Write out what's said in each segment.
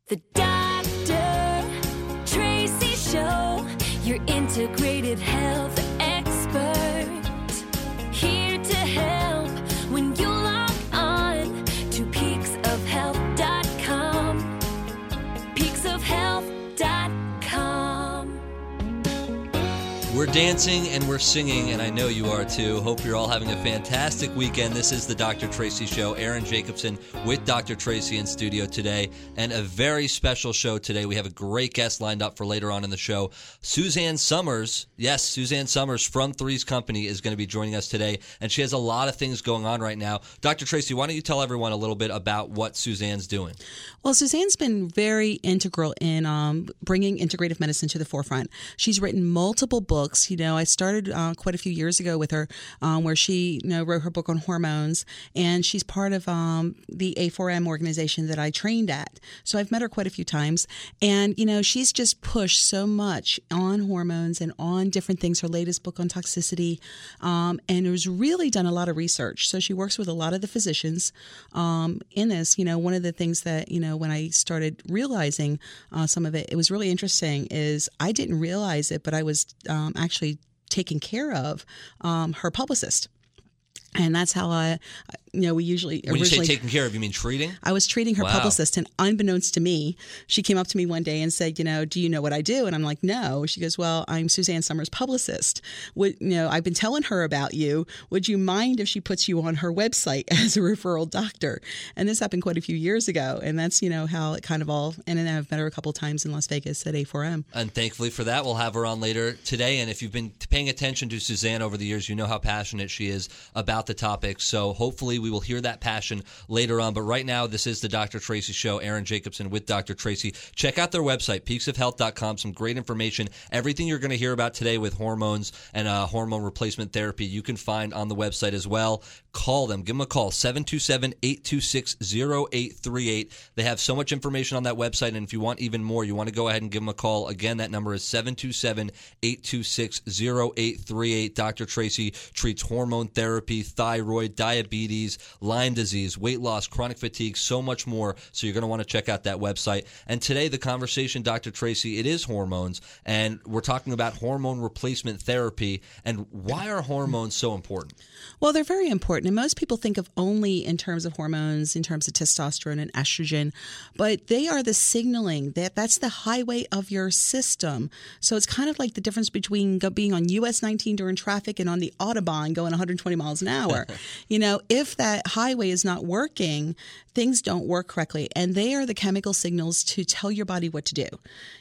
The Dr. Tracy Show, your integrated health expert. Here to help when you log on to peaksofhealth.com. Peaksofhealth.com. We're dancing and we're singing, and I know you are too. Hope you're all having a fantastic weekend. This is the Dr. Tracy Show. Aaron Jacobson with Dr. Tracy in studio today, and a very special show today. We have a great guest lined up for later on in the show. Suzanne Somers, yes, Suzanne Somers from Three's Company is going to be joining us today, and she has a lot of things going on right now. Dr. Tracy, why don't you tell everyone a little bit about what Suzanne's doing? Well, Suzanne's been very integral in bringing integrative medicine to the forefront. She's written multiple books. You know, I started quite a few years ago with her where she wrote her book on hormones, and she's part of the A4M organization that I trained at. So I've met her quite a few times, and, she's just pushed so much on hormones and on different things. Her latest book on toxicity, and has really done a lot of research. So she works with a lot of the physicians in this. One of the things that, when I started realizing some of it, it was really interesting is I didn't realize it, but I was actually taking care of her publicist. And that's how we usually When you say taking care of, you mean treating? I was treating her Wow. publicist, and unbeknownst to me, she came up to me one day and said, do you know what I do? And I'm like, no. She goes, well, I'm Suzanne Somers' publicist. I've been telling her about you. Would you mind if she puts you on her website as a referral doctor? And this happened quite a few years ago, and that's, how it kind of all, and then I've met her a couple of times in Las Vegas at A4M. And thankfully for that, we'll have her on later today. And if you've been paying attention to Suzanne over the years, you know how passionate she is about the topic. So hopefully we will hear that passion later on. But right now, this is the Dr. Tracy Show. Aaron Jacobson with Dr. Tracy. Check out their website, peaksofhealth.com. Some great information. Everything you're going to hear about today with hormones and hormone replacement therapy, you can find on the website as well. Call them. Give them a call, 727-826-0838. They have so much information on that website, and if you want even more, you want to go ahead and give them a call. Again, that number is 727-826-0838. Dr. Tracy treats hormone therapy, thyroid, diabetes, Lyme disease, weight loss, chronic fatigue, so much more. So you're going to want to check out that website. And today, the conversation, Dr. Tracy, it is hormones, and we're talking about hormone replacement therapy. And why are hormones so important? Well, they're very important. And most people think of only in terms of hormones, in terms of testosterone and estrogen, but they are the signaling. That's the highway of your system. So it's kind of like the difference between being on US 19 during traffic and on the Autobahn going 120 miles an hour. If that highway is not working, things don't work correctly. And they are the chemical signals to tell your body what to do.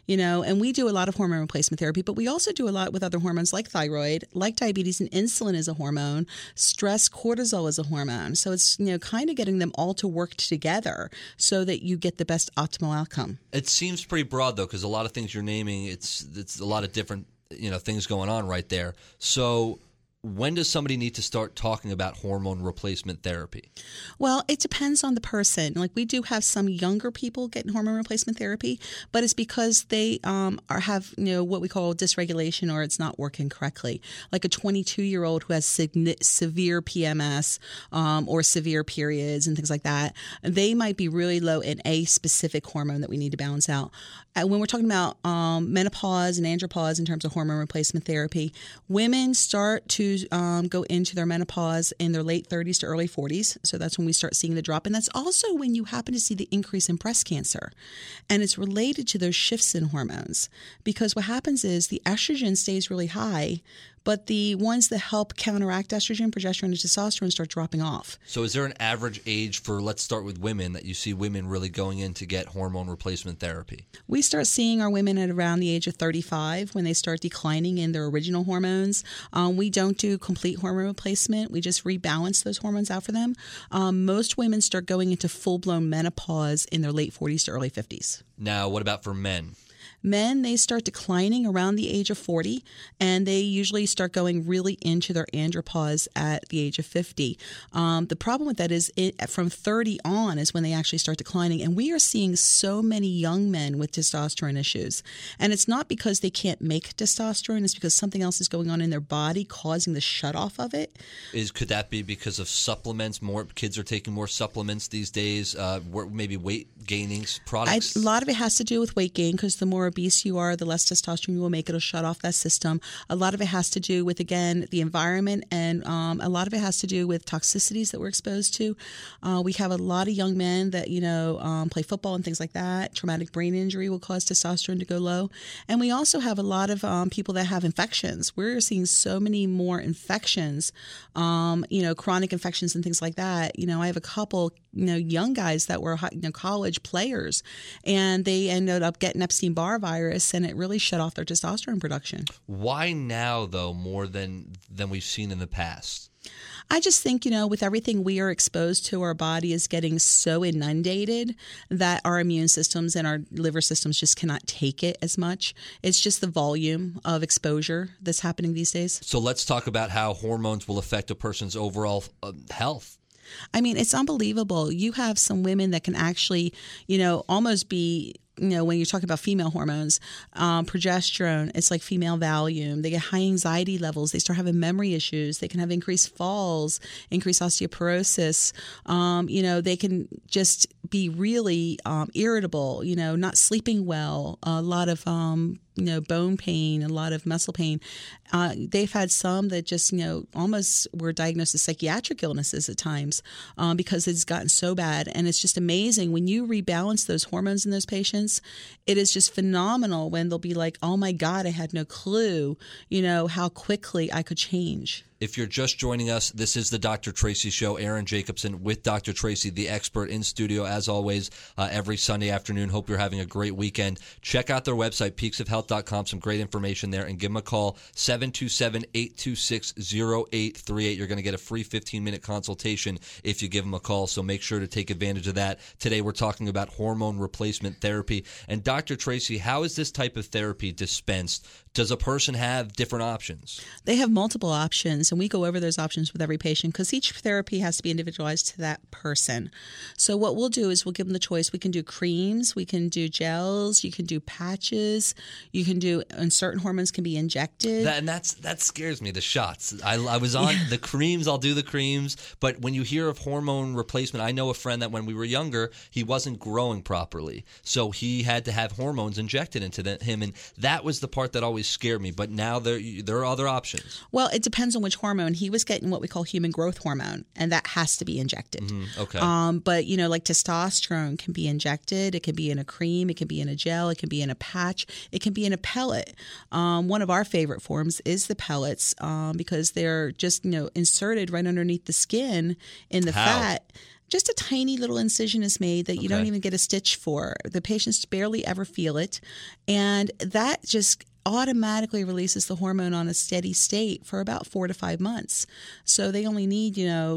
And we do a lot of hormone replacement therapy, but we also do a lot with other hormones like thyroid, like diabetes, and insulin is a hormone. Stress, cortisol is a hormone. So it's, kind of getting them all to work together so that you get the best optimal outcome. It seems pretty broad, though, because a lot of things you're naming, it's a lot of different things going on right there. So when does somebody need to start talking about hormone replacement therapy? Well, it depends on the person. Like, we do have some younger people getting hormone replacement therapy, but it's because they have what we call dysregulation, or it's not working correctly. Like a 22-year-old who has severe PMS or severe periods and things like that, they might be really low in a specific hormone that we need to balance out. When we're talking about menopause and andropause in terms of hormone replacement therapy, women start to go into their menopause in their late 30s to early 40s. So that's when we start seeing the drop. And that's also when you happen to see the increase in breast cancer. And it's related to those shifts in hormones. Because what happens is the estrogen stays really high, but the ones that help counteract estrogen, progesterone, and testosterone start dropping off. So is there an average age for, let's start with women, that you see women really going in to get hormone replacement therapy? We start seeing our women at around the age of 35 when they start declining in their original hormones. We don't do complete hormone replacement. We just rebalance those hormones out for them. Most women start going into full-blown menopause in their late 40s to early 50s. Now, what about for men? Men, they start declining around the age of 40, and they usually start going really into their andropause at the age of 50. The problem with that is from 30 on is when they actually start declining, and we are seeing so many young men with testosterone issues. And it's not because they can't make testosterone, it's because something else is going on in their body causing the shutoff of it. Could that be because of supplements? More kids are taking more supplements these days, maybe weight gaining products? A lot of it has to do with weight gain, because the more obese you are, the less testosterone you will make. It'll shut off that system. A lot of it has to do with, again, the environment, and a lot of it has to do with toxicities that we're exposed to. We have a lot of young men that, play football and things like that. Traumatic brain injury will cause testosterone to go low. And we also have a lot of people that have infections. We're seeing so many more infections, chronic infections and things like that. I have a couple, young guys that were college players, and they ended up getting Epstein-Barr virus, and it really shut off their testosterone production. Why now, though, more than we've seen in the past? I just think, with everything we are exposed to, our body is getting so inundated that our immune systems and our liver systems just cannot take it as much. It's just the volume of exposure that's happening these days. So let's talk about how hormones will affect a person's overall health. I mean, it's unbelievable. You have some women that can actually, almost be, when you're talking about female hormones, progesterone, it's like female Valium. They get high anxiety levels. They start having memory issues. They can have increased falls, increased osteoporosis. They can just be really irritable, not sleeping well, a lot of bone pain, a lot of muscle pain. They've had some that just, almost were diagnosed as psychiatric illnesses at times because it's gotten so bad. And it's just amazing when you rebalance those hormones in those patients. It is just phenomenal when they'll be like, oh my God, I had no clue, how quickly I could change. If you're just joining us, this is the Dr. Tracy Show. Aaron Jacobson with Dr. Tracy, the expert, in studio as always every Sunday afternoon. Hope you're having a great weekend. Check out their website, peaksofhealth.com. Some great information there. And give them a call, 727-826-0838. You're going to get a free 15-minute consultation if you give them a call, so make sure to take advantage of that. Today we're talking about hormone replacement therapy. And Dr. Tracy, how is this type of therapy dispensed? Does a person have different options? They have multiple options, and we go over those options with every patient because each therapy has to be individualized to that person. So what we'll do is we'll give them the choice. We can do creams, we can do gels, you can do patches, you can do, and certain hormones can be injected. That scares me, the shots. I was on the creams, I'll do the creams, but when you hear of hormone replacement, I know a friend that when we were younger, he wasn't growing properly, so he had to have hormones injected into him, and that was the part that always scared me. But now there are other options. Well, it depends on which hormone. He was getting what we call human growth hormone, and that has to be injected. Okay. But like testosterone can be injected. It can be in a cream. It can be in a gel. It can be in a patch. It can be in a pellet. One of our favorite forms is the pellets because they're just inserted right underneath the skin in the fat. Just a tiny little incision is made that you don't even get a stitch for. The patients barely ever feel it. And that just automatically releases the hormone on a steady state for about 4 to 5 months. So they only need,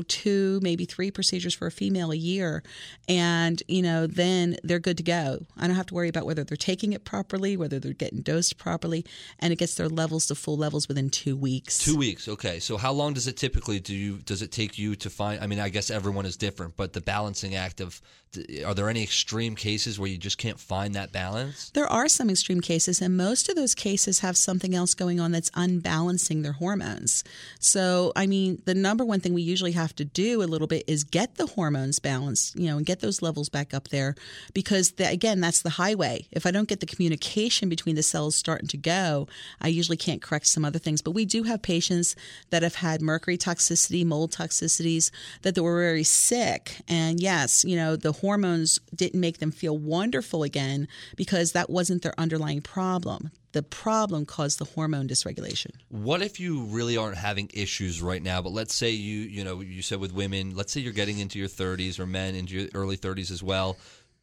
2, maybe 3 procedures for a female a year. And, then they're good to go. I don't have to worry about whether they're taking it properly, whether they're getting dosed properly, and it gets their levels to full levels within 2 weeks. 2 weeks. Okay. So how long does it typically does it take you to find, I guess everyone is different, but the balancing act of, are there any extreme cases where you just can't find that balance? There are some extreme cases, and most of those cases have something else going on that's unbalancing their hormones. So, the number one thing we usually have to do a little bit is get the hormones balanced, and get those levels back up there, because again, that's the highway. If I don't get the communication between the cells starting to go, I usually can't correct some other things. But we do have patients that have had mercury toxicity, mold toxicities, that they were very sick. And yes, the hormones didn't make them feel wonderful again because that wasn't their underlying problem. The problem caused the hormone dysregulation. What if you really aren't having issues right now, but let's say you said with women, let's say you're getting into your 30s or men into your early 30s as well.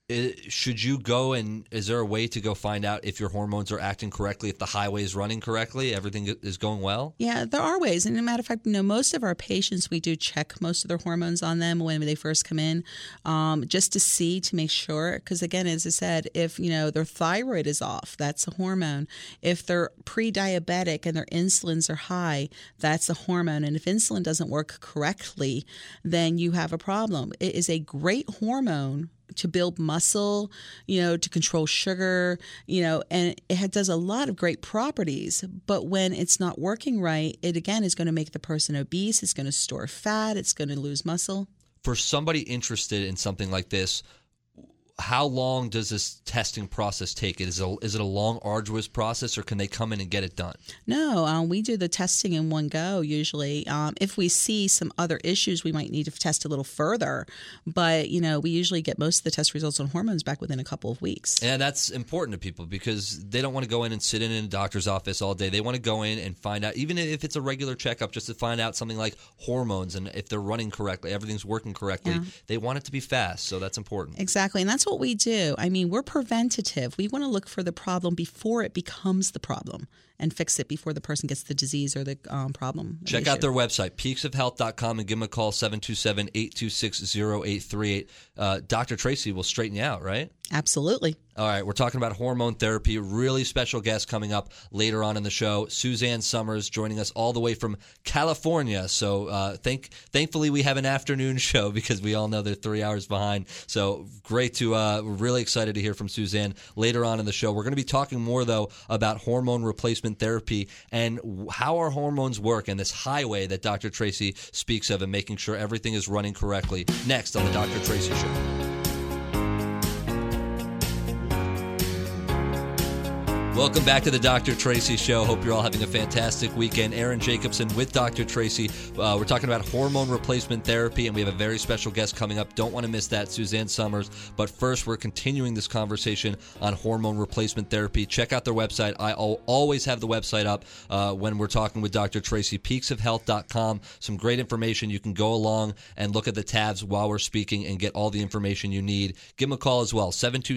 should you go and is there a way to go find out if your hormones are acting correctly, if the highway is running correctly, everything is going well? Yeah, there are ways. And as a matter of fact, most of our patients, we do check most of their hormones on them when they first come in, just to make sure. Because again, as I said, if, their thyroid is off, that's a hormone. If they're pre-diabetic and their insulins are high, that's a hormone. And if insulin doesn't work correctly, then you have a problem. It is a great hormone to build muscle, to control sugar, and it does a lot of great properties. But when it's not working right, it again is going to make the person obese. It's going to store fat. It's going to lose muscle. For somebody interested in something like this, how long does this testing process take? Is it a long, arduous process, or can they come in and get it done? No, we do the testing in one go usually. If we see some other issues, we might need to test a little further. But, we usually get most of the test results on hormones back within a couple of weeks. And that's important to people because they don't want to go in and sit in a doctor's office all day. They want to go in and find out, even if it's a regular checkup, just to find out something like hormones and if they're running correctly, everything's working correctly. Yeah. They want it to be fast, so that's important. Exactly, and that's what we do. I mean, we're preventative. We want to look for the problem before it becomes the problem and fix it before the person gets the disease or the problem. Check out their website, peaksofhealth.com, and give them a call, 727-826-0838. Dr. Tracy will straighten you out, right? Absolutely. All right, we're talking about hormone therapy. Really special guest coming up later on in the show. Suzanne Summers joining us all the way from California. So thankfully we have an afternoon show because we all know they're 3 hours behind. So great to we're really excited to hear from Suzanne later on in the show. We're going to be talking more, though, about hormone replacement therapy and how our hormones work and this highway that Dr. Tracy speaks of and making sure everything is running correctly. Next on the Dr. Tracy Show. Welcome back to the Dr. Tracy Show. Hope you're all having a fantastic weekend. Aaron Jacobson with Dr. Tracy. We're talking about hormone replacement therapy, and we have a very special guest coming up. Don't want to miss that, Suzanne Summers. But first, we're continuing this conversation on hormone replacement therapy. Check out their website. I always have the website up when we're talking with Dr. Tracy, peaksofhealth.com. Some great information. You can go along and look at the tabs while we're speaking and get all the information you need. Give them a call as well,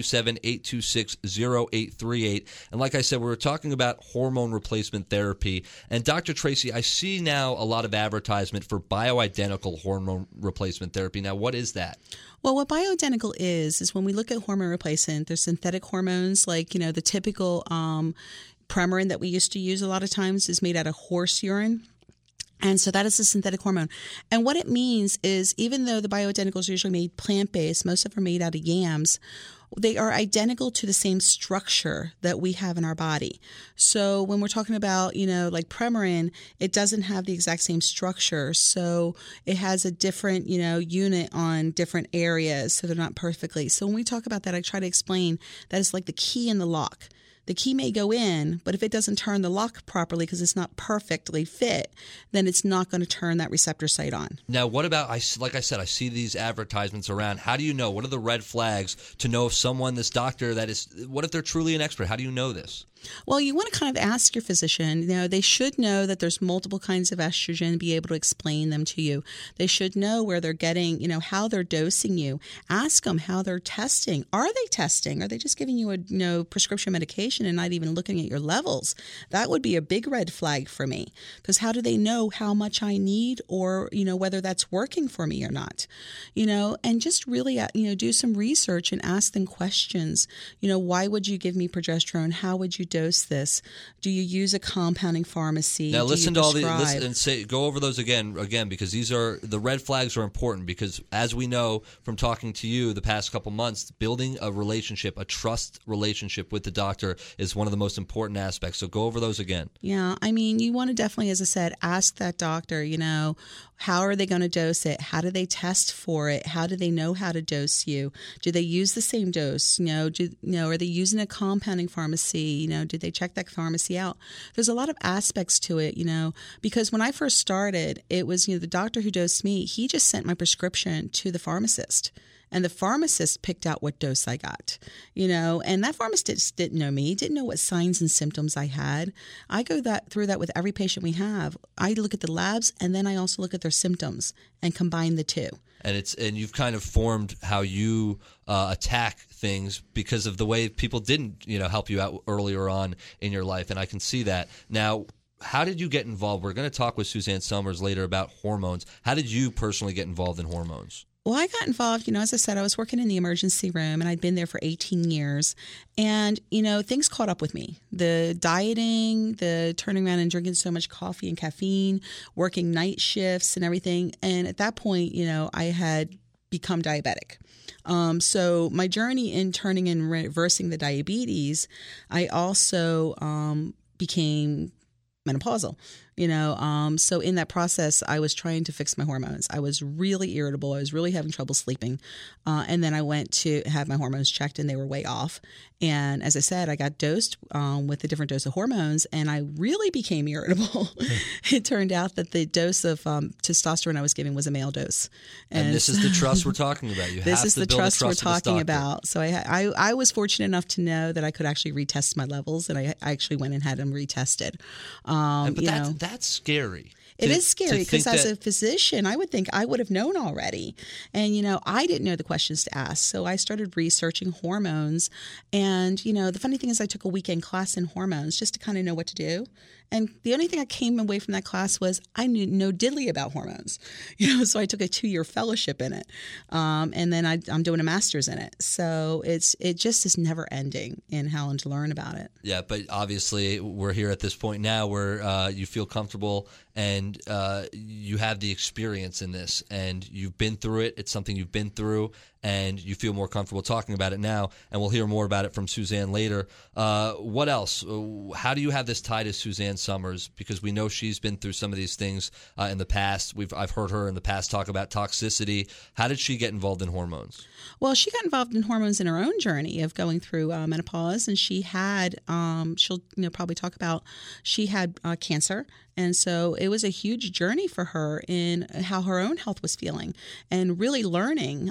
727-826-0838. And like I said, we were talking about hormone replacement therapy. And Dr. Tracy, I see now a lot of advertisement for bioidentical hormone replacement therapy. Now, what is that? Well, what bioidentical is when we look at hormone replacement, there's synthetic hormones like, the typical Premarin that we used to use a lot of times is made out of horse urine. And so that is a synthetic hormone. And what it means is even though the bioidenticals are usually made plant-based, most of them are made out of yams, they are identical to the same structure that we have in our body. So when we're talking about, like Premarin, it doesn't have the exact same structure. So it has a different, unit on different areas. So they're not perfectly. So when we talk about that, I try to explain that it's like the key in the lock. The key may go in, but if it doesn't turn the lock properly because it's not perfectly fit, then it's not going to turn that receptor site on. Now, what about, like I said, I see these advertisements around. How do you know? What are the red flags to know if this doctor what if they're truly an expert? How do you know this? Well, you want to kind of ask your physician. They should know that there's multiple kinds of estrogen, be able to explain them to you. They should know where they're getting, how they're dosing you. Ask them how they're testing. Are they testing? Are they just giving you a prescription medication and not even looking at your levels? That would be a big red flag for me, because how do they know how much I need or, whether that's working for me or not? And just really, do some research and ask them questions. Why would you give me progesterone? How would you dose this? Do you use a compounding pharmacy? Now listen to all these and go over those again because these are the red flags are important because as we know from talking to you the past couple months, building a relationship, a trust relationship with the doctor is one of the most important aspects. So go over those again. Yeah, you want to definitely, as I said, ask that doctor, how are they going to dose it? How do they test for it? How do they know how to dose you? Do they use the same dose? Are they using a compounding pharmacy? Did they check that pharmacy out? There's a lot of aspects to it, because when I first started, it was, the doctor who dosed me, he just sent my prescription to the pharmacist. And the pharmacist picked out what dose I got, and that pharmacist didn't know me, didn't know what signs and symptoms I had. I go through that with every patient we have. I look at the labs, and then I also look at their symptoms and combine the two. And you've kind of formed how you attack things because of the way people didn't, help you out earlier on in your life, and I can see that. Now, how did you get involved? We're going to talk with Suzanne Somers later about hormones. How did you personally get involved in hormones? Well, I got involved, as I said, I was working in the emergency room and I'd been there for 18 years. And, things caught up with me. The dieting, the turning around and drinking so much coffee and caffeine, working night shifts and everything. And at that point, I had become diabetic. So my journey in turning and reversing the diabetes, I also became menopausal. So in that process, I was trying to fix my hormones. I was really irritable. I was really having trouble sleeping. And then I went to have my hormones checked and they were way off. And as I said, I got dosed with a different dose of hormones and I really became irritable. It turned out that the dose of testosterone I was giving was a male dose. And this is the trust we're talking about. This is the trust we're talking about. So I was fortunate enough to know that I could actually retest my levels, and I actually went and had them retested. But that's scary. It is scary because as a physician, I would think I would have known already. And, I didn't know the questions to ask. So I started researching hormones. And, the funny thing is I took a weekend class in hormones just to kind of know what to do. And the only thing I came away from that class was I knew no diddly about hormones. So I took a 2-year fellowship in it. And then I'm doing a master's in it. So it just is never ending in how to learn about it. Yeah, but obviously we're here at this point now where you feel comfortable and you have the experience in this and you've been through it. It's something you've been through and you feel more comfortable talking about it now, and we'll hear more about it from Suzanne later. What else? How do you have this tie to Suzanne Somers? Because we know she's been through some of these things in the past. I've heard her in the past talk about toxicity. How did she get involved in hormones? Well, she got involved in hormones in her own journey of going through menopause, and she had, she'll probably talk about, she had cancer. And so it was a huge journey for her in how her own health was feeling and really learning,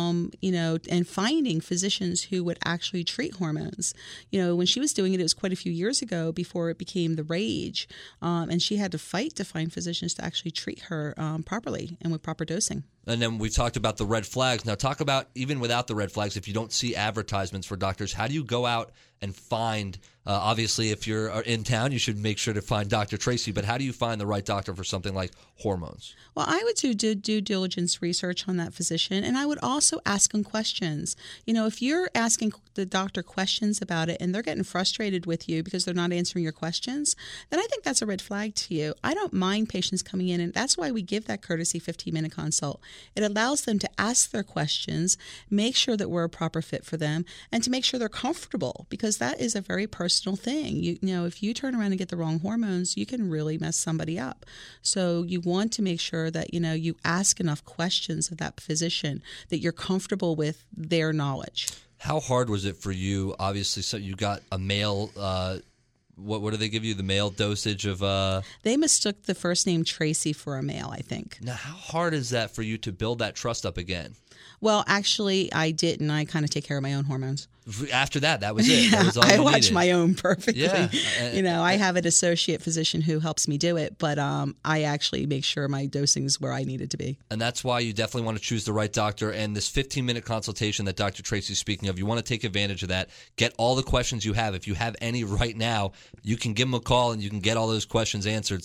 and finding physicians who would actually treat hormones. When she was doing it, it was quite a few years ago before it became the rage. And she had to fight to find physicians to actually treat her properly and with proper dosing. And then we talked about the red flags. Now talk about, even without the red flags, if you don't see advertisements for doctors, how do you go out and find, obviously if you're in town, you should make sure to find Dr. Tracy, but how do you find the right doctor for something like hormones? Well, I would do due diligence research on that physician, and I would also ask them questions. If you're asking the doctor questions about it and they're getting frustrated with you because they're not answering your questions, then I think that's a red flag to you. I don't mind patients coming in, and that's why we give that courtesy 15-minute consult. It allows them to ask their questions, make sure that we're a proper fit for them, and to make sure they're comfortable, because that is a very personal thing. If you turn around and get the wrong hormones, you can really mess somebody up. So you want to make sure that, you ask enough questions of that physician that you're comfortable with their knowledge. How hard was it for you? Obviously, so you got a male, what do they give you, the male dosage of? They mistook the first name Tracy for a male, I think. Now, how hard is that for you to build that trust up again? Well, actually, I didn't. I kind of take care of my own hormones. After that was it. Yeah, that was all I you watch needed. my own perfectly. Yeah. I have an associate physician who helps me do it, but I actually make sure my dosing's where I need it to be. And that's why you definitely want to choose the right doctor. And this 15-minute consultation that Dr. Tracy's speaking of, you want to take advantage of that. Get all the questions you have. If you have any right now, you can give them a call and you can get all those questions answered.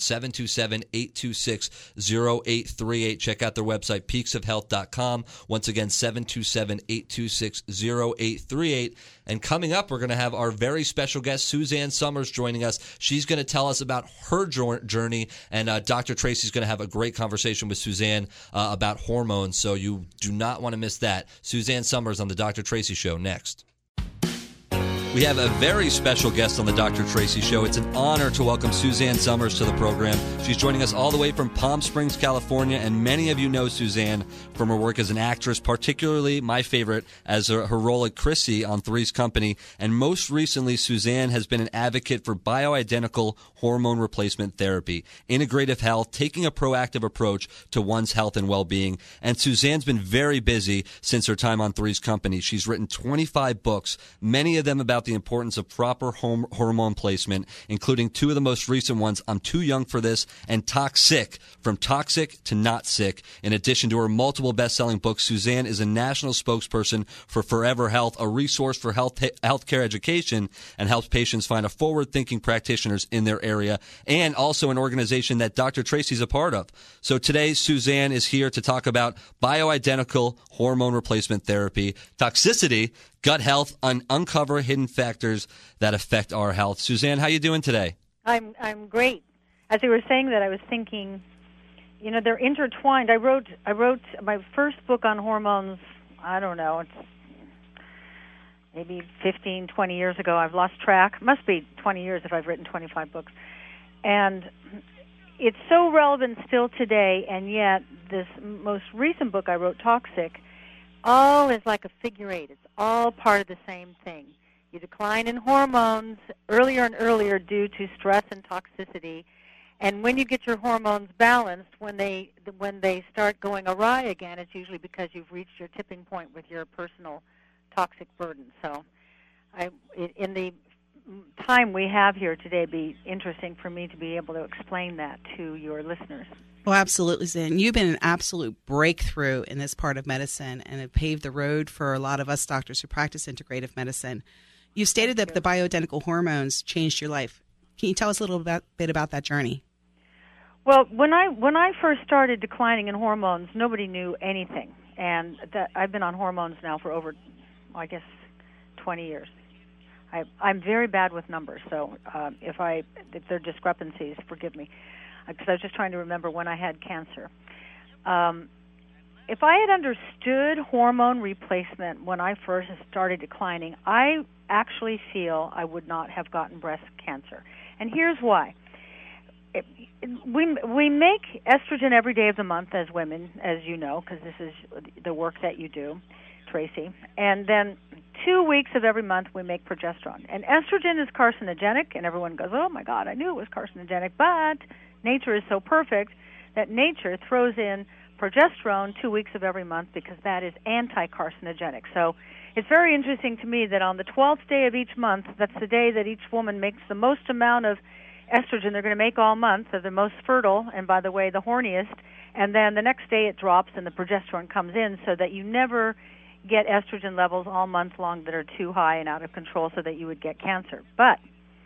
727-826-0838. Check out their website, peaksofhealth.com. Once again, 727-826-0838. And coming up, we're going to have our very special guest, Suzanne Somers, joining us. She's going to tell us about her journey, and Dr. Tracy's going to have a great conversation with Suzanne about hormones, so you do not want to miss that. Suzanne Somers on The Dr. Tracy Show next. We have a very special guest on The Dr. Tracy Show. It's an honor to welcome Suzanne Somers to the program. She's joining us all the way from Palm Springs, California, and many of you know Suzanne from her work as an actress, particularly my favorite as her role at Chrissy on Three's Company. And most recently, Suzanne has been an advocate for bioidentical hormone replacement therapy, integrative health, taking a proactive approach to one's health and well-being. And Suzanne's been very busy since her time on Three's Company. She's written 25 books, many of them about the importance of proper hormone placement, including two of the most recent ones, I'm Too Young for This and Toxic, From Toxic to Not Sick. In addition to her multiple best-selling books, Suzanne is a national spokesperson for Forever Health, a resource for healthcare education, and helps patients find a forward-thinking practitioners in their area, and also an organization that Dr. Tracy's a part of. So today, Suzanne is here to talk about bioidentical hormone replacement therapy, toxicity, gut health, and uncover hidden factors that affect our health. Suzanne, how you doing today? I'm great. As you were saying that, I was thinking, they're intertwined. I wrote my first book on hormones, I don't know, it's maybe 15, 20 years ago. I've lost track. Must be 20 years if I've written 25 books. And it's so relevant still today, and yet this most recent book I wrote, Toxic, all is like a figure eight. It's all part of the same thing. You decline in hormones earlier and earlier due to stress and toxicity, and when you get your hormones balanced, when they start going awry again, it's usually because you've reached your tipping point with your personal toxic burden. So in the time we have here today, it'd be interesting for me to be able to explain that to your listeners. Well, absolutely, Zan. You've been an absolute breakthrough in this part of medicine and have paved the road for a lot of us doctors who practice integrative medicine. You've stated that the bioidentical hormones changed your life. Can you tell us a little bit about that journey? Well, when I first started declining in hormones, nobody knew anything. And I've been on hormones now for over, I guess, 20 years. I'm very bad with numbers, so if there are discrepancies, forgive me, because I was just trying to remember when I had cancer. If I had understood hormone replacement when I first started declining, I actually feel I would not have gotten breast cancer. And here's why. We make estrogen every day of the month as women, as you know, because this is the work that you do, Tracy. And then 2 weeks of every month we make progesterone. And estrogen is carcinogenic, and everyone goes, oh, my God, I knew it was carcinogenic. But nature is so perfect that nature throws in progesterone 2 weeks of every month because that is anti-carcinogenic. So it's very interesting to me that on the 12th day of each month, that's the day that each woman makes the most amount of estrogen they're going to make all month. They're the most fertile, and by the way, the horniest. And then the next day it drops and the progesterone comes in, so that you never get estrogen levels all month long that are too high and out of control, so that you would get cancer. But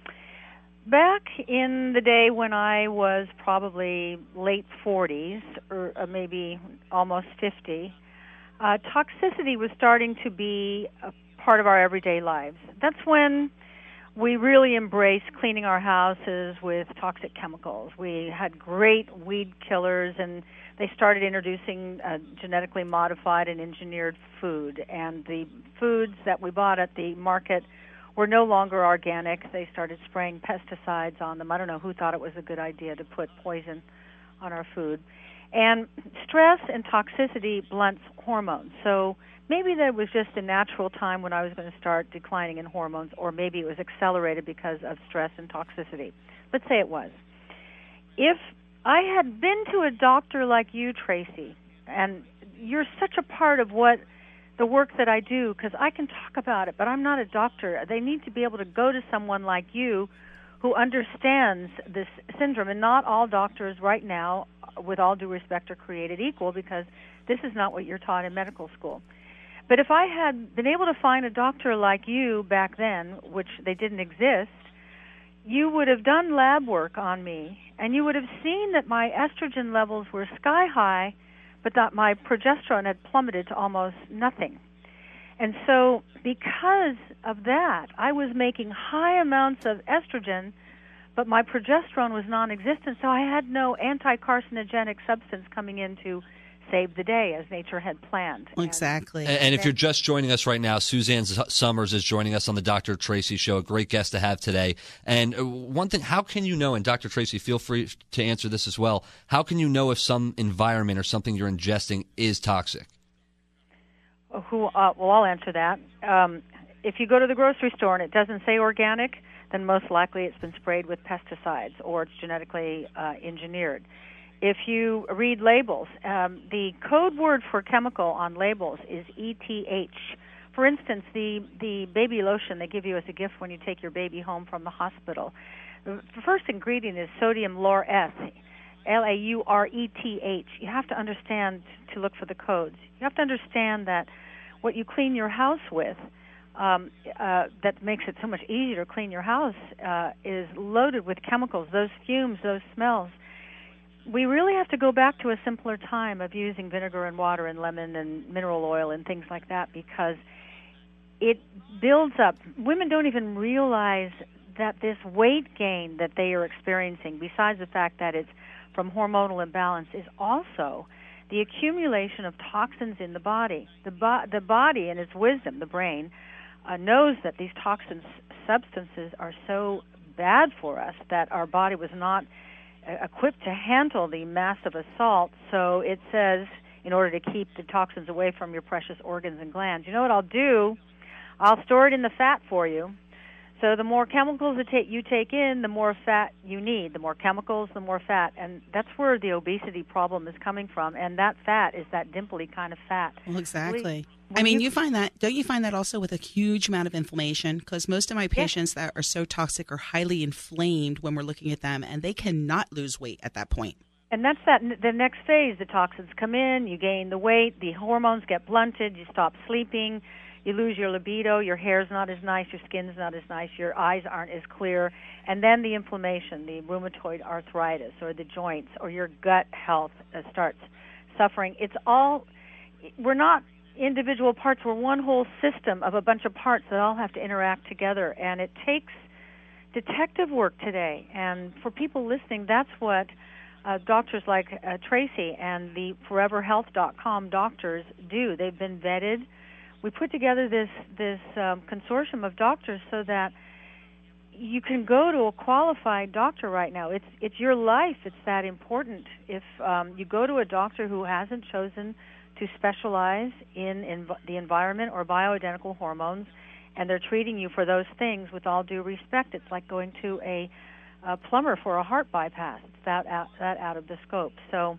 back in the day when I was probably late 40s or maybe almost 50, toxicity was starting to be a part of our everyday lives. That's when we really embraced cleaning our houses with toxic chemicals. We had great weed killers, and they started introducing genetically modified and engineered food. And the foods that we bought at the market were no longer organic. They started spraying pesticides on them. I don't know who thought it was a good idea to put poison on our food. And stress and toxicity blunts hormones. So maybe there was just a natural time when I was going to start declining in hormones, or maybe it was accelerated because of stress and toxicity. Let's say it was. If I had been to a doctor like you, Tracy, and you're such a part of the work that I do, because I can talk about it, but I'm not a doctor. They need to be able to go to someone like you who understands this syndrome. And not all doctors right now, with all due respect, are created equal, because this is not what you're taught in medical school. But if I had been able to find a doctor like you back then, which they didn't exist, you would have done lab work on me, and you would have seen that my estrogen levels were sky high, but that my progesterone had plummeted to almost nothing. And so because of that, I was making high amounts of estrogen, but my progesterone was non-existent, so I had no anti-carcinogenic substance coming in to save the day as nature had planned. Exactly. And if you're just joining us right now, Suzanne Somers is joining us on the Dr. Tracy Show, a great guest to have today. And one thing, how can you know, and Dr. Tracy, feel free to answer this as well, how can you know if some environment or something you're ingesting is toxic? Well, I'll answer that. If you go to the grocery store and it doesn't say organic, then most likely it's been sprayed with pesticides or it's genetically engineered. If you read labels, the code word for chemical on labels is ETH, For instance, the baby lotion they give you as a gift when you take your baby home from the hospital, the first ingredient is sodium laureth, Laureth. You have to understand to look for the codes. You have to understand that what you clean your house with, that makes it so much easier to clean your house, is loaded with chemicals, those fumes, those smells. We really have to go back to a simpler time of using vinegar and water and lemon and mineral oil and things like that, because it builds up. Women don't even realize that this weight gain that they are experiencing, besides the fact that it's from hormonal imbalance, is also the accumulation of toxins in the body. The body, in its wisdom, the brain, knows that these toxins, substances, are so bad for us that our body was not equipped to handle the massive assault. So it says, in order to keep the toxins away from your precious organs and glands, you know what I'll do? I'll store it in the fat for you. So the more chemicals you take in, the more fat you need. The more chemicals, the more fat. And that's where the obesity problem is coming from. And that fat is that dimply kind of fat. Well, exactly. I mean, don't you find that also with a huge amount of inflammation? Because most of my patients that are so toxic are highly inflamed when we're looking at them, and they cannot lose weight at that point. And that's the next phase. The toxins come in, you gain the weight, the hormones get blunted, you stop sleeping, you lose your libido, your hair's not as nice, your skin's not as nice, your eyes aren't as clear, and then the inflammation, the rheumatoid arthritis or the joints or your gut health starts suffering. It's all, we're not individual parts, we're one whole system of a bunch of parts that all have to interact together, and it takes detective work today. And for people listening, that's what doctors like Tracy and the foreverhealth.com doctors do. They've been vetted. We put together this consortium of doctors so that you can go to a qualified doctor right now. It's your life. It's that important. If you go to a doctor who hasn't chosen to specialize in the environment or bioidentical hormones, and they're treating you for those things, with all due respect, it's like going to a plumber for a heart bypass. It's that out of the scope. So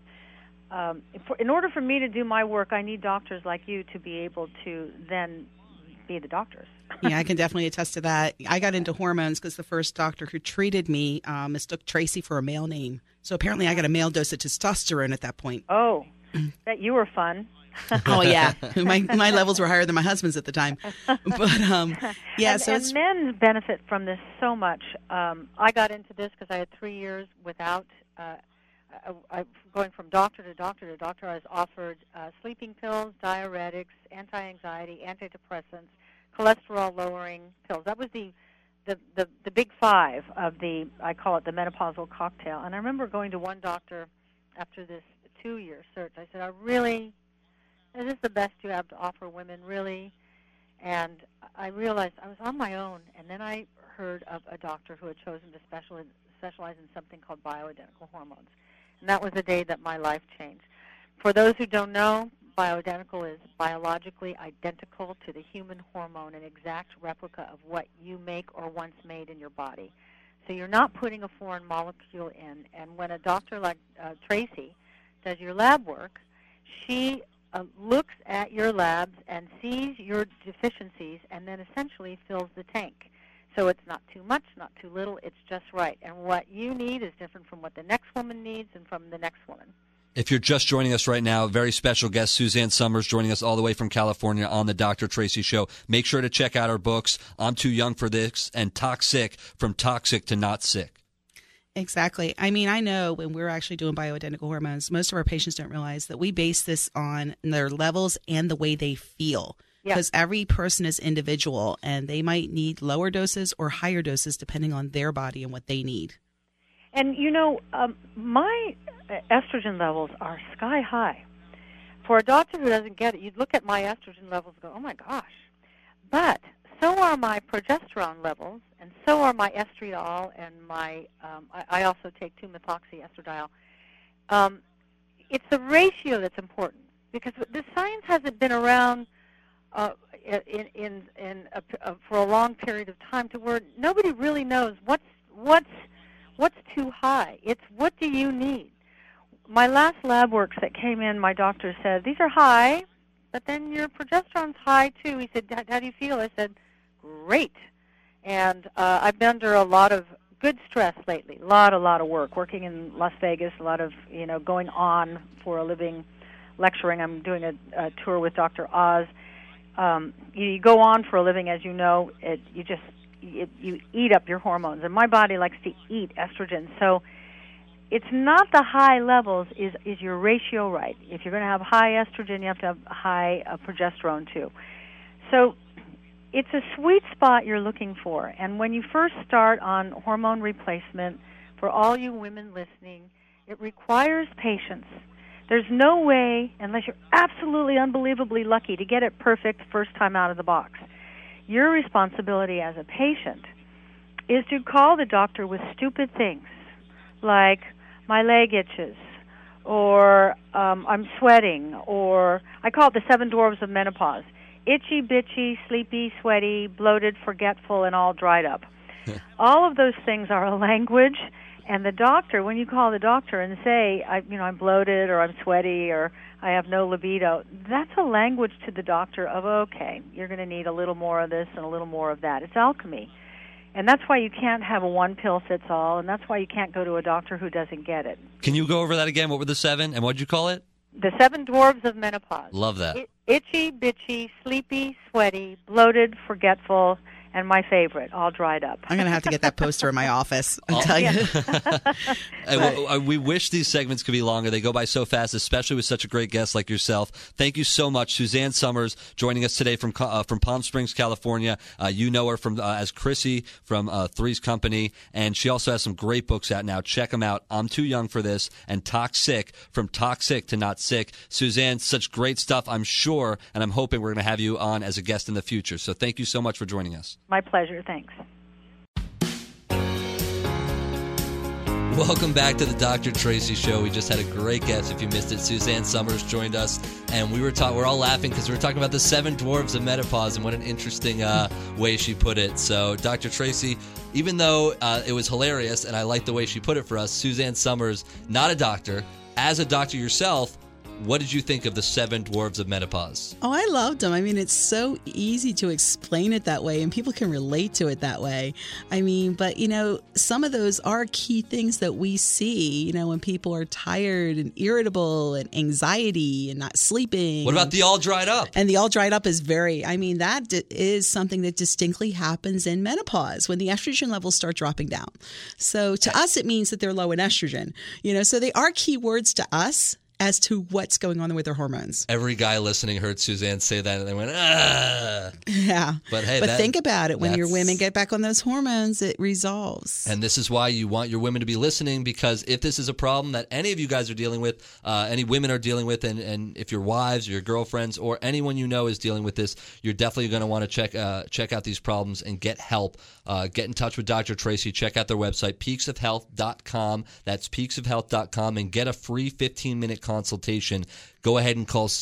in order for me to do my work, I need doctors like you to be able to then be the doctors. Yeah, I can definitely attest to that. I got into hormones because the first doctor who treated me mistook Tracy for a male name. So apparently I got a male dose of testosterone at that point. Oh, that you were fun. Oh, yeah. My levels were higher than my husband's at the time. But, yeah. And men benefit from this so much. I got into this because I had 3 years without going from doctor to doctor to doctor. I was offered sleeping pills, diuretics, anti-anxiety, antidepressants, cholesterol-lowering pills. That was the big five of I call it the menopausal cocktail. And I remember going to one doctor after this 2-year search. I said, is this the best you have to offer women, really? And I realized I was on my own, and then I heard of a doctor who had chosen to specialize in something called bioidentical hormones. And that was the day that my life changed. For those who don't know, bioidentical is biologically identical to the human hormone, an exact replica of what you make or once made in your body. So you're not putting a foreign molecule in. And when a doctor like Tracy does your lab work, she looks at your labs and sees your deficiencies and then essentially fills the tank. So it's not too much, not too little, it's just right. And what you need is different from what the next woman needs and from the next woman. If you're just joining us right now, very special guest Suzanne Somers joining us all the way from California on the Dr. Tracy Show. Make sure to check out her books, I'm Too Young for This and Toxic, From Toxic to Not Sick. Exactly. I mean, I know when we're actually doing bioidentical hormones, most of our patients don't realize that we base this on their levels and the way they feel. Because every person is individual, and they might need lower doses or higher doses depending on their body and what they need. And, my estrogen levels are sky high. For a doctor who doesn't get it, you'd look at my estrogen levels and go, oh, my gosh. But so are my progesterone levels, and so are my estriol, and I also take 2-methoxyestradiol. It's the ratio that's important, because the science hasn't been around for a long period of time to where nobody really knows what's too high. It's what do you need. My last lab works that came in, my doctor said, these are high, but then your progesterone's high, too. He said, how do you feel? I said, great. And I've been under a lot of good stress lately, a lot of work, working in Las Vegas, a lot of, going on for a living, lecturing. I'm doing a tour with Dr. Oz. You go on for a living, as you know, you eat up your hormones, and my body likes to eat estrogen. So it's not the high levels, is your ratio right? If you're going to have high estrogen, you have to have high progesterone too. So it's a sweet spot you're looking for. And when you first start on hormone replacement, for all you women listening, it requires patience. There's no way, unless you're absolutely unbelievably lucky, to get it perfect first time out of the box. Your responsibility as a patient is to call the doctor with stupid things like, my leg itches, or I'm sweating, or I call it the 7 dwarves of menopause. Itchy, bitchy, sleepy, sweaty, bloated, forgetful, and all dried up. All of those things are a language, and the doctor, when you call the doctor and say, I'm bloated, or I'm sweaty, or I have no libido, that's a language to the doctor of, okay, you're going to need a little more of this and a little more of that. It's alchemy. And that's why you can't have a one-pill-fits-all, and that's why you can't go to a doctor who doesn't get it. Can you go over that again? What were the 7, and what did you call it? The 7 dwarves of menopause. Love that. Itchy, bitchy, sleepy, sweaty, bloated, forgetful, and my favorite, all dried up. I'm going to have to get that poster in my office, I'll tell you. We wish these segments could be longer. They go by so fast, especially with such a great guest like yourself. Thank you so much. Suzanne Somers joining us today from Palm Springs, California. You know her from as Chrissy from Three's Company, and she also has some great books out now. Check them out. I'm Too Young for This and Toxic, from Toxic to Not Sick. Suzanne, such great stuff, I'm sure, and I'm hoping we're going to have you on as a guest in the future. So thank you so much for joining us. My pleasure. Thanks. Welcome back to the Dr. Tracy Show. We just had a great guest. If you missed it, Suzanne Somers joined us, and we're all laughing because we were talking about the 7 dwarves of menopause, and what an interesting way she put it. So, Dr. Tracy, even though it was hilarious, and I like the way she put it for us, Suzanne Somers, not a doctor, as a doctor yourself, what did you think of the 7 dwarves of menopause? Oh, I loved them. I mean, it's so easy to explain it that way, and people can relate to it that way. I mean, but, some of those are key things that we see, when people are tired and irritable and anxiety and not sleeping. What about the all dried up? And the all dried up is that is something that distinctly happens in menopause when the estrogen levels start dropping down. So to us, it means that they're low in estrogen, so they are key words to us as to what's going on with their hormones. Every guy listening heard Suzanne say that, and they went, ah. Yeah. But hey, think about it. When your women get back on those hormones, it resolves. And this is why you want your women to be listening, because if this is a problem that any of you guys are dealing with, any women are dealing with, and if your wives or your girlfriends or anyone you know is dealing with this, you're definitely going to want to check out these problems and get help. Get in touch with Dr. Tracy. Check out their website, peaksofhealth.com. That's peaksofhealth.com, and get a free 15-minute consultation. Go ahead and call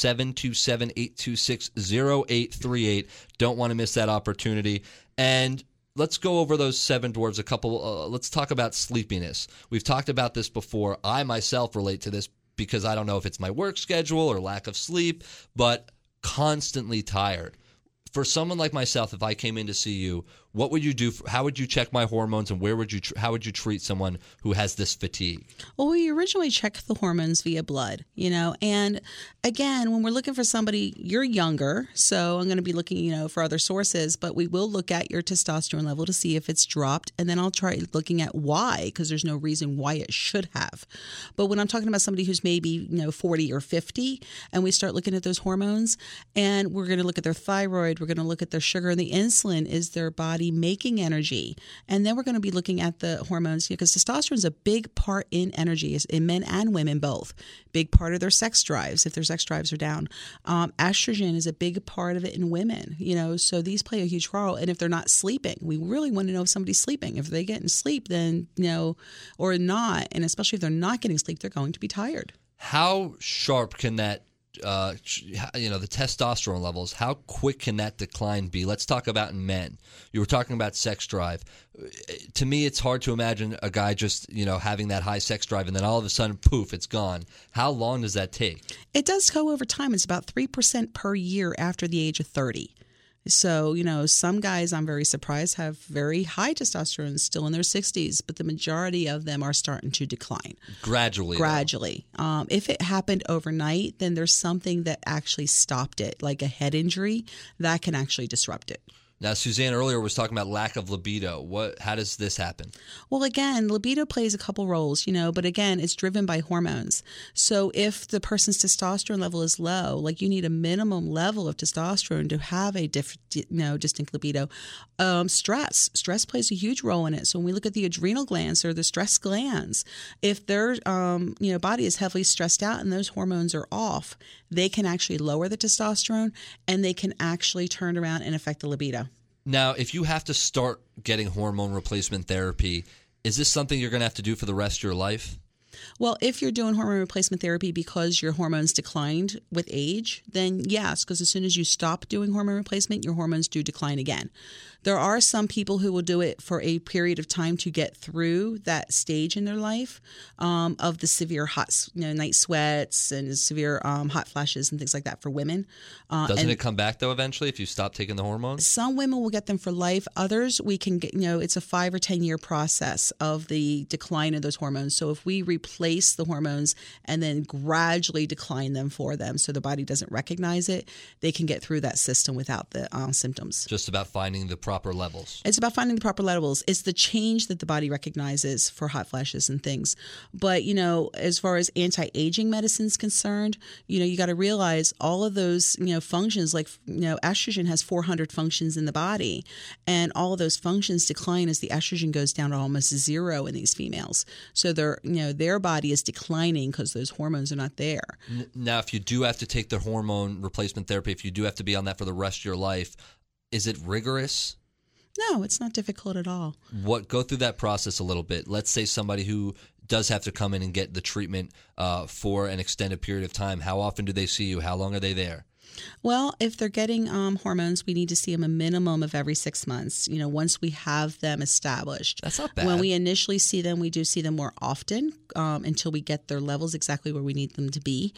727-826-0838. Don't want to miss that opportunity. And let's go over those 7 dwarves. Let's talk about sleepiness. We've talked about this before. I myself relate to this because I don't know if it's my work schedule or lack of sleep, but constantly tired. For someone like myself, if I came in to see you, what would you do? How would you check my hormones, and how would you treat someone who has this fatigue? Well, we originally check the hormones via blood, and again, when we're looking for somebody, you're younger, so I'm going to be looking, for other sources, but we will look at your testosterone level to see if it's dropped, and then I'll try looking at why, because there's no reason why it should have. But when I'm talking about somebody who's maybe, 40 or 50, and we start looking at those hormones, and we're going to look at their thyroid, we're going to look at their sugar and the insulin, is their body making energy? And then we're going to be looking at the hormones, because testosterone is a big part in energy, in men and women both. Big part of their sex drives, if their sex drives are down. Estrogen is a big part of it in women, so these play a huge role. And if they're not sleeping, we really want to know if somebody's sleeping. If they get in sleep, then, or not, and especially if they're not getting sleep, they're going to be tired. How sharp can that the testosterone levels, how quick can that decline be? Let's talk about in men. You were talking about sex drive. To me, it's hard to imagine a guy just, having that high sex drive and then all of a sudden, poof, it's gone. How long does that take? It does go over time. It's about 3% per year after the age of 30. So, some guys, I'm very surprised, have very high testosterone still in their 60s, but the majority of them are starting to decline. Gradually. If it happened overnight, then there's something that actually stopped it, like a head injury, that can actually disrupt it. Now, Suzanne earlier was talking about lack of libido. How does this happen? Well, again, libido plays a couple roles, but again, it's driven by hormones. So if the person's testosterone level is low, like you need a minimum level of testosterone to have a distinct libido. Stress plays a huge role in it. So when we look at the adrenal glands or the stress glands, if their body is heavily stressed out and those hormones are off, they can actually lower the testosterone and they can actually turn around and affect the libido. Now, if you have to start getting hormone replacement therapy, is this something you're going to have to do for the rest of your life? Well, if you're doing hormone replacement therapy because your hormones declined with age, then yes, because as soon as you stop doing hormone replacement, your hormones do decline again. There are some people who will do it for a period of time to get through that stage in their life of the severe hot night sweats and severe hot flashes and things like that for women. Doesn't it come back, though, eventually if you stop taking the hormones? Some women will get them for life. Others, we can get, it's a 5 or 10 year process of the decline of those hormones. So if we replace the hormones and then gradually decline them for them so the body doesn't recognize it, they can get through that system without the symptoms. Just about finding the proper levels. It's about finding the proper levels. It's the change that the body recognizes for hot flashes and things. But, as far as anti-aging medicine is concerned, you got to realize all of those, functions, like, estrogen has 400 functions in the body, and all of those functions decline as the estrogen goes down to almost zero in these females. So their body is declining because those hormones are not there. Now, if you do have to take the hormone replacement therapy, if you do have to be on that for the rest of your life, is it rigorous? No, it's not difficult at all. Go through that process a little bit. Let's say somebody who does have to come in and get the treatment for an extended period of time. How often do they see you? How long are they there? Well, if they're getting hormones, we need to see them a minimum of every 6 months, once we have them established. That's not bad. When we initially see them, we do see them more often until we get their levels exactly where we need them to be.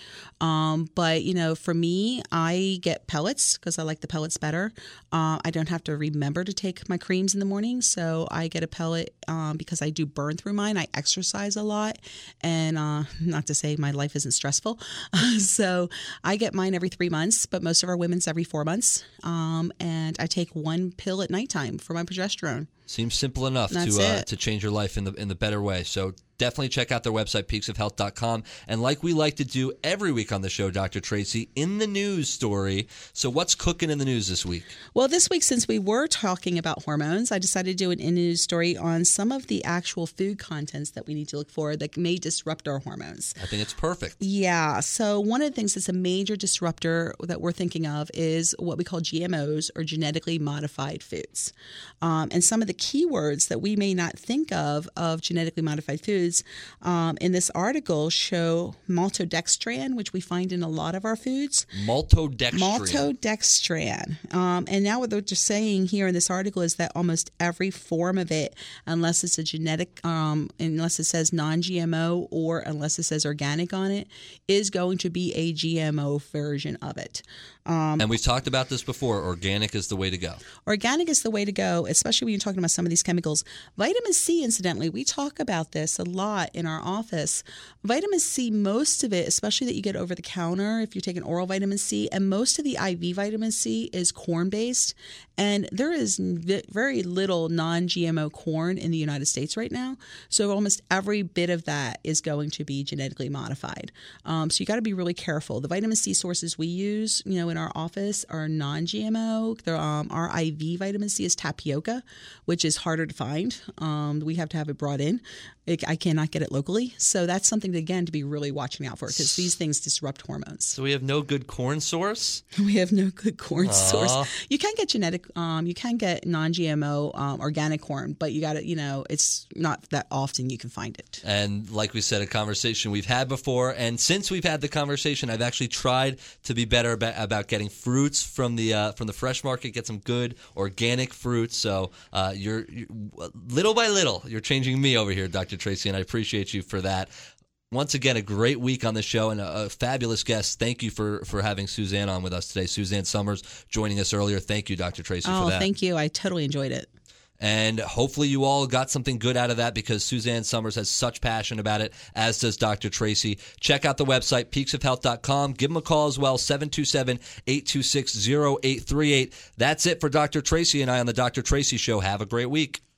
But, for me, I get pellets because I like the pellets better. I don't have to remember to take my creams in the morning, so I get a pellet because I do burn through mine. I exercise a lot, and not to say my life isn't stressful. So I get mine every 3 months. But most of our women's every 4 months. And I take one pill at nighttime for my progesterone. Seems simple enough to change your life in the better way. So definitely check out their website, peaksofhealth.com. And like we like to do every week on the show, Dr. Tracy, in the news story. So what's cooking in the news this week? Well, this week, since we were talking about hormones, I decided to do an in-news story on some of the actual food contents that we need to look for that may disrupt our hormones. I think it's perfect. Yeah. So one of the things that's a major disruptor that we're thinking of is what we call GMOs, or genetically modified foods. And some of the keywords that we may not think of genetically modified foods in this article show maltodextran, which we find in a lot of our foods. Maltodextran. And now what they're just saying here in this article is that almost every form of it, unless it's a genetic, unless it says non-GMO or unless it says organic on it, is going to be a GMO version of it. And we've talked about this before. Organic is the way to go. Organic is the way to go, especially when you're talking about some of these chemicals. Vitamin C, incidentally, we talk about this a lot in our office. Vitamin C, most of it, especially that you get over the counter if you take an oral vitamin C, and most of the IV vitamin C is corn-based. And there is very little non-GMO corn in the United States right now. So almost every bit of that is going to be genetically modified. So you got to be really careful. The vitamin C sources we use, in our office are non-GMO. Our IV vitamin C is tapioca, which is harder to find. We have to have it brought in. I cannot get it locally. So that's something, again, to be really watching out for because these things disrupt hormones. So we have no good corn source? We have no good corn source. You can get genetic, you can get non-GMO organic corn, but you got to, it's not that often you can find it. And like we said, a conversation we've had before. And since we've had the conversation, I've actually tried to be better about getting fruits from the fresh market, get some good organic fruits. So you're little by little, you're changing me over here, Dr. Tracy, and I appreciate you for that. Once again, a great week on the show and a fabulous guest. Thank you for having Suzanne on with us today. Suzanne Summers joining us earlier. Thank you, Dr. Tracy, for that. Oh, thank you. I totally enjoyed it. And hopefully you all got something good out of that because Suzanne Summers has such passion about it, as does Dr. Tracy. Check out the website, peaksofhealth.com. Give them a call as well, 727-826-0838. That's it for Dr. Tracy and I on The Dr. Tracy Show. Have a great week.